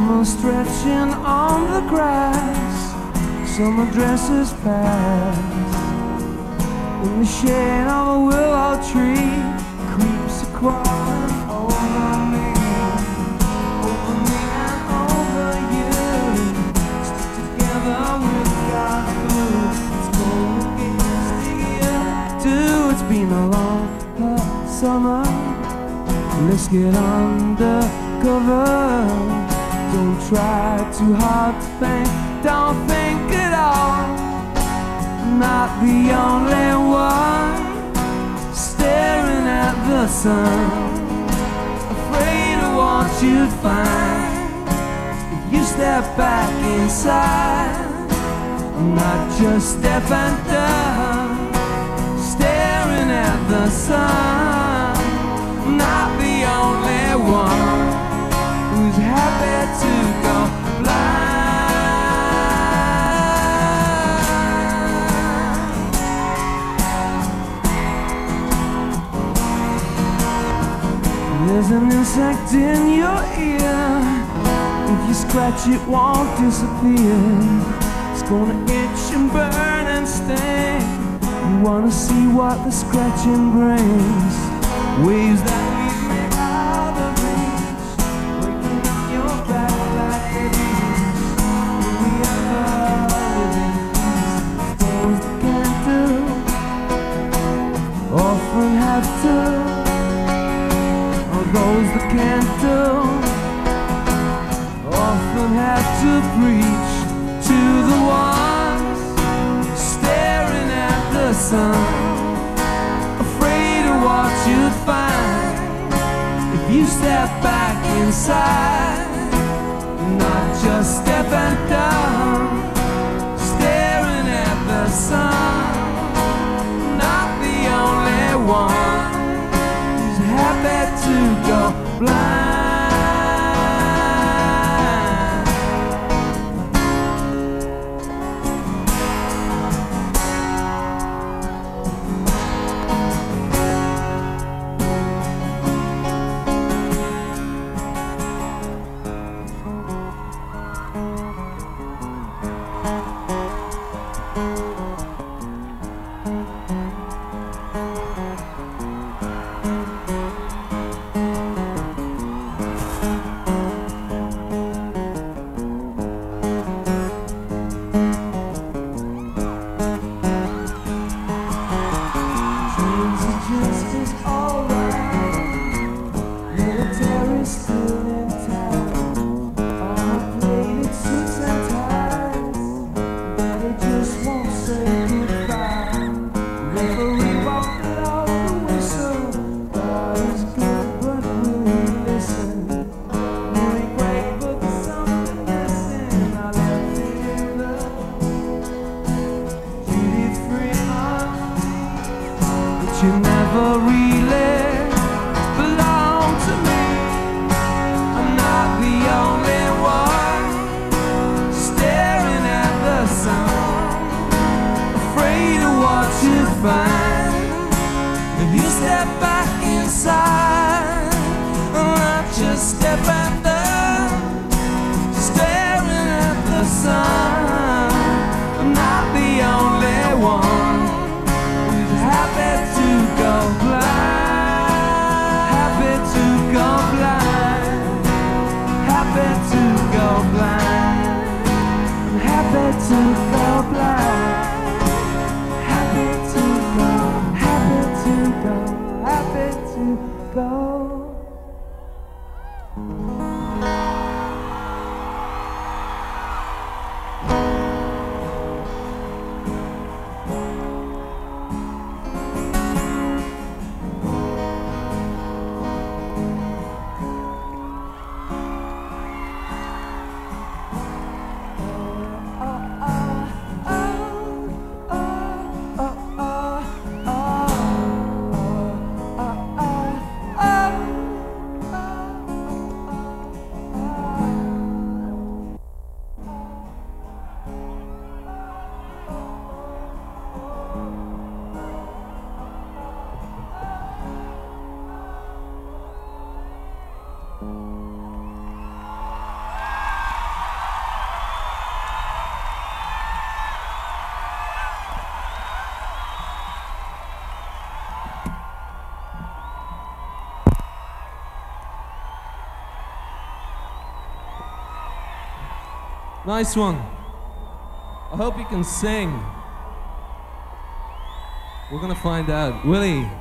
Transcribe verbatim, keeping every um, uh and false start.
Some are stretching on the grass, some are dresses past. In the shade of a willow tree, creeps are crawling over me, over me and over you. Stick together with God's glue. It's going to get stickier too. It's been a long hot summer. Let's get undercover. Don't try too hard to think, don't think at all. I'm not the only one staring at the sun, afraid of what you'd find if you step back inside. I'm not just stepping down, staring at the sun. I'm not the only one who's happy to go blind. There's an insect in your ear. If you scratch it, won't disappear. It's gonna itch and burn and sting. You wanna see what the scratching brings? Waves that leave me out of reach, breaking up your back like babies. Will we ever live in peace? Those that can't do often have to. Those that can't do often have to preach to the ones staring at the sun, afraid of what you'd find if you step back inside. Not just stepping down, staring at the sun. Not the only one happy to go blind. You never really belong to me. I'm not the only one staring at the sun, afraid of what you'd find if you step back inside. I'm not just stepping down, staring at the sun. I'm not the only one who's happy to go blind, happy to go blind, happy to go blind, happy to go blind, happy to go, happy to go, happy to Nice one. I hope you can sing. We're gonna find out. Willie.